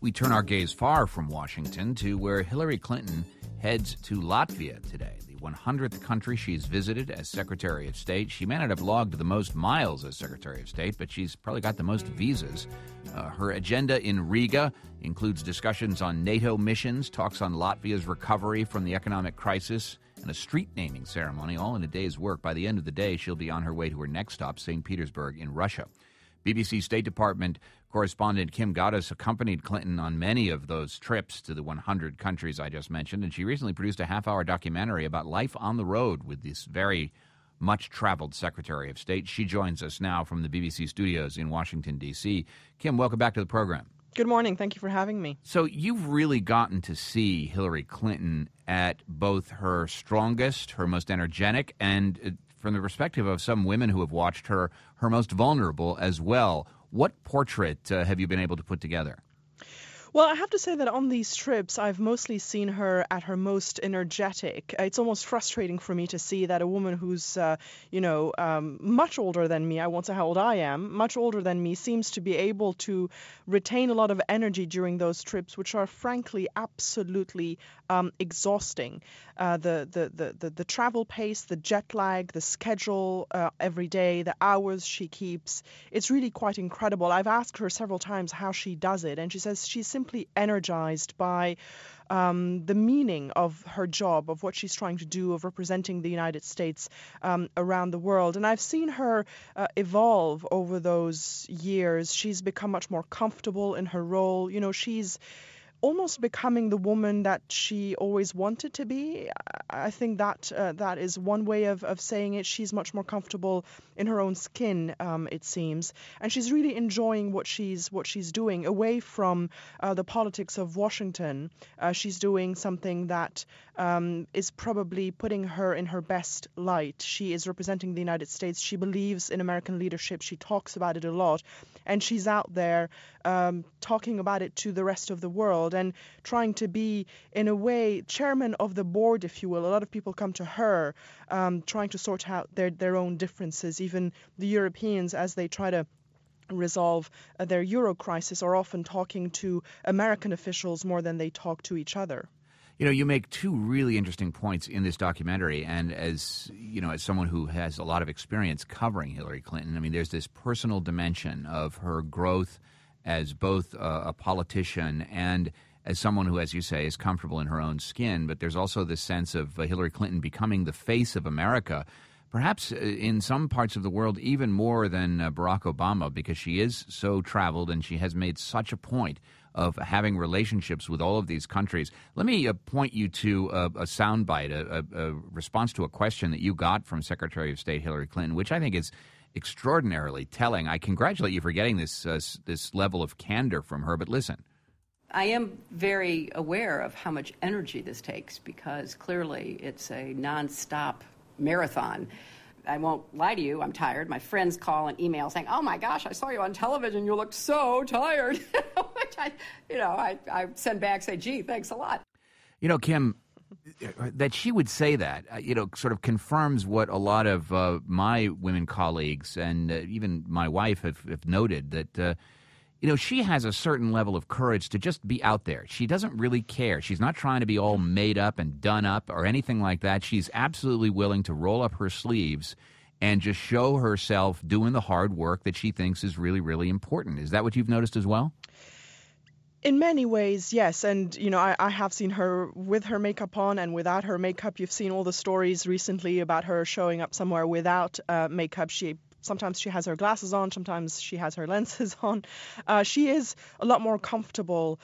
We turn our gaze far from Washington to where Hillary Clinton heads to Latvia today, the 100th country she's visited as Secretary of State. She may not have logged the most miles as Secretary of State, but she's probably got the most visas. Her agenda in Riga includes discussions on NATO missions, talks on Latvia's recovery from the economic crisis, and a street naming ceremony, all in a day's work. By the end of the day, she'll be on her way to her next stop, St. Petersburg in Russia. BBC State Department correspondent Kim Gautis accompanied Clinton on many of those trips to the 100 countries I just mentioned, and she recently produced a half-hour documentary about life on the road with this very much-traveled Secretary of State. She joins us now from the BBC studios in Washington, D.C. Kim, welcome back to the program. Good morning. Thank you for having me. So you've really gotten to see Hillary Clinton at both her strongest, her most energetic, and from the perspective of some women who have watched her, her most vulnerable as well. What portrait have you been able to put together? Well, I have to say that on these trips, I've mostly seen her at her most energetic. It's almost frustrating for me to see that a woman who's, much older than me, I won't say how old I am, much older than me, seems to be able to retain a lot of energy during those trips, which are frankly absolutely exhausting. The travel pace, the jet lag, the schedule every day, the hours she keeps, it's really quite incredible. I've asked her several times how she does it, and she says she's simply energized by the meaning of her job, of what she's trying to do, of representing the United States around the world. And I've seen her evolve over those years. She's become much more comfortable in her role. You know, she's almost becoming the woman that she always wanted to be. I think that that is one way of saying it. She's much more comfortable in her own skin, it seems, and she's really enjoying what she's doing away from the politics of Washington. She's doing something that is probably putting her in her best light. She is representing the United States. She believes in American leadership. She talks about it a lot, and she's out there talking about it to the rest of the world and trying to be, in a way, chairman of the board, if you will. A lot of people come to her trying to sort out their own differences. Even the Europeans, as they try to resolve their Euro crisis, are often talking to American officials more than they talk to each other. You know, you make two really interesting points in this documentary, and as someone who has a lot of experience covering Hillary Clinton, I mean, there's this personal dimension of her growth as both a politician and as someone who, as you say, is comfortable in her own skin. But there's also this sense of Hillary Clinton becoming the face of America, perhaps in some parts of the world even more than Barack Obama, because she is so traveled and she has made such a point of having relationships with all of these countries. Let me point you to a soundbite, a response to a question that you got from Secretary of State Hillary Clinton, which I think is extraordinarily telling. I congratulate you for getting this level of candor from her, but listen. I am very aware of how much energy this takes because clearly it's a nonstop marathon. I won't lie to you, I'm tired. My friends call and email saying, "Oh my gosh, I saw you on television, you look so tired." Which I send back, say, "Gee, thanks a lot." You know, Kim, that she would say that, sort of confirms what a lot of my women colleagues and even my wife have noted, that she has a certain level of courage to just be out there. She doesn't really care. She's not trying to be all made up and done up or anything like that. She's absolutely willing to roll up her sleeves and just show herself doing the hard work that she thinks is really, really important. Is that what you've noticed as well? In many ways, yes. And, I have seen her with her makeup on and without her makeup. You've seen all the stories recently about her showing up somewhere without makeup. Sometimes she has her glasses on, sometimes she has her lenses on. She is a lot more comfortable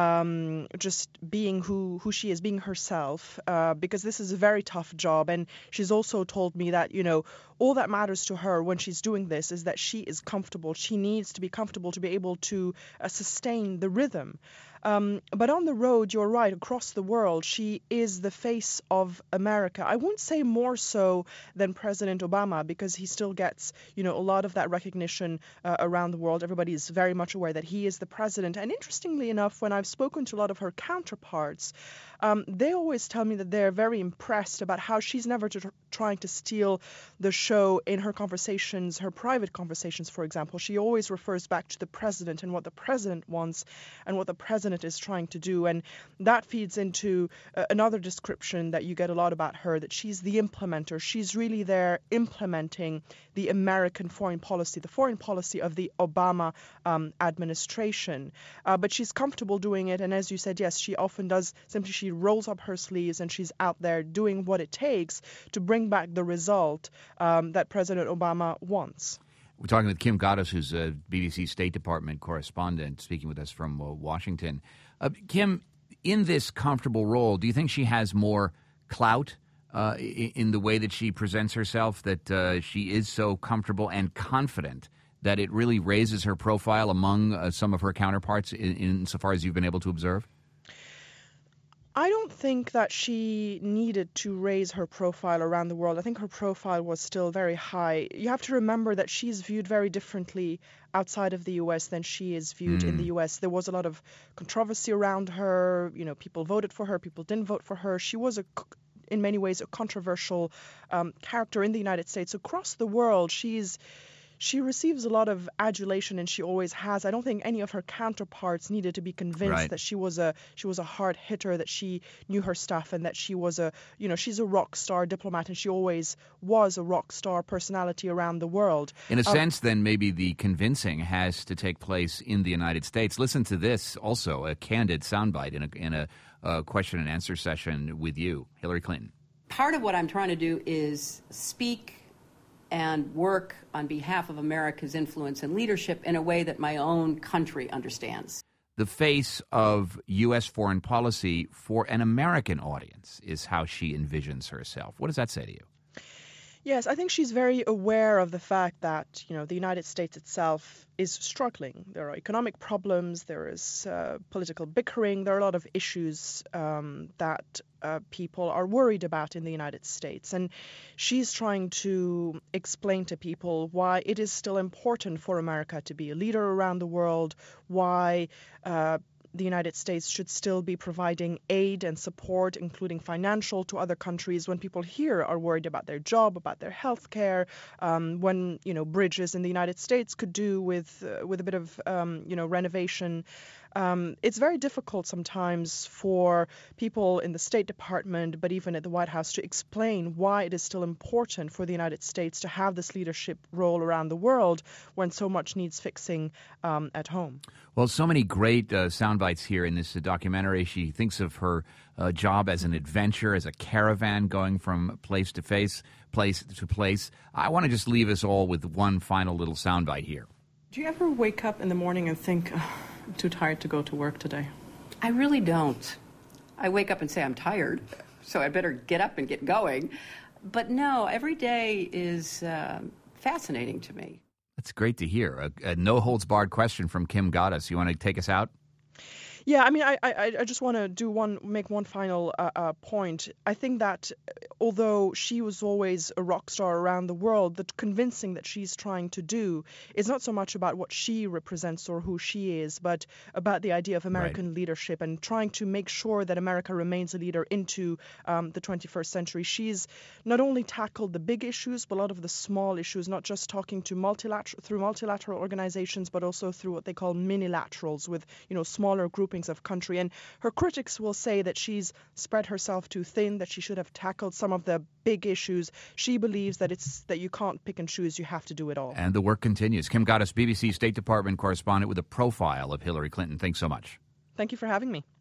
just being who she is, being herself, because this is a very tough job. And she's also told me that, all that matters to her when she's doing this is that she is comfortable. She needs to be comfortable to be able to sustain the rhythm. But on the road, you're right, across the world, she is the face of America. I won't say more so than President Obama, because he still gets, a lot of that recognition around the world. Everybody is very much aware that he is the president. And interestingly enough, when I've spoken to a lot of her counterparts, they always tell me that they're very impressed about how she's never trying to steal the show show in her conversations, her private conversations, for example, she always refers back to the president and what the president wants and what the president is trying to do. And that feeds into another description that you get a lot about her, that she's the implementer. She's really there implementing the American foreign policy, the foreign policy of the Obama administration. But she's comfortable doing it. And as you said, yes, she often does. Simply she rolls up her sleeves and she's out there doing what it takes to bring back the result that President Obama wants. We're talking with Kim Ghattas, who's a BBC State Department correspondent, speaking with us from Washington. Kim, in this comfortable role, do you think she has more clout in the way that she presents herself, that she is so comfortable and confident that it really raises her profile among some of her counterparts insofar as you've been able to observe? I don't think that she needed to raise her profile around the world. I think her profile was still very high. You have to remember that she's viewed very differently outside of the U.S. than she is viewed in the U.S. There was a lot of controversy around her. You know, people voted for her, people didn't vote for her. She was in many ways a controversial character in the United States. Across the world, she receives a lot of adulation, and she always has. I don't think any of her counterparts needed to be convinced that she was a hard hitter, that she knew her stuff, and that she was she's a rock star diplomat, and she always was a rock star personality around the world. In a sense, then, maybe the convincing has to take place in the United States. Listen to this, also a candid soundbite in a question and answer session with you, Hillary Clinton. Part of what I'm trying to do is speak and work on behalf of America's influence and leadership in a way that my own country understands. The face of U.S. foreign policy for an American audience is how she envisions herself. What does that say to you? Yes, I think she's very aware of the fact that, the United States itself is struggling. There are economic problems, there is political bickering, there are a lot of issues that people are worried about in the United States. And she's trying to explain to people why it is still important for America to be a leader around the world, why the United States should still be providing aid and support, including financial, to other countries when people here are worried about their job, about their health care, when, bridges in the United States could do with a bit of, renovation. It's very difficult sometimes for people in the State Department, but even at the White House, to explain why it is still important for the United States to have this leadership role around the world when so much needs fixing at home. Well, so many great sound bites here in this documentary. She thinks of her job as an adventure, as a caravan going from place to place. I want to just leave us all with one final little sound bite here. Do you ever wake up in the morning and think, I'm too tired to go to work today? I really don't. I wake up and say I'm tired, so I better get up and get going. But no, every day is fascinating to me. That's great to hear. A no-holds-barred question from Kim Ghattas. You want to take us out? Yeah, I mean, I just want to make one final point. I think that although she was always a rock star around the world, the convincing that she's trying to do is not so much about what she represents or who she is, but about the idea of American leadership and trying to make sure that America remains a leader into the 21st century. She's not only tackled the big issues, but a lot of the small issues, not just talking to multilateral organizations, but also through what they call minilaterals with, smaller groupings of country. And her critics will say that she's spread herself too thin, that she should have tackled some of the big issues. She believes that that you can't pick and choose, you have to do it all. And the work continues. Kim Ghattas, BBC State Department correspondent with a profile of Hillary Clinton. Thanks so much. Thank you for having me.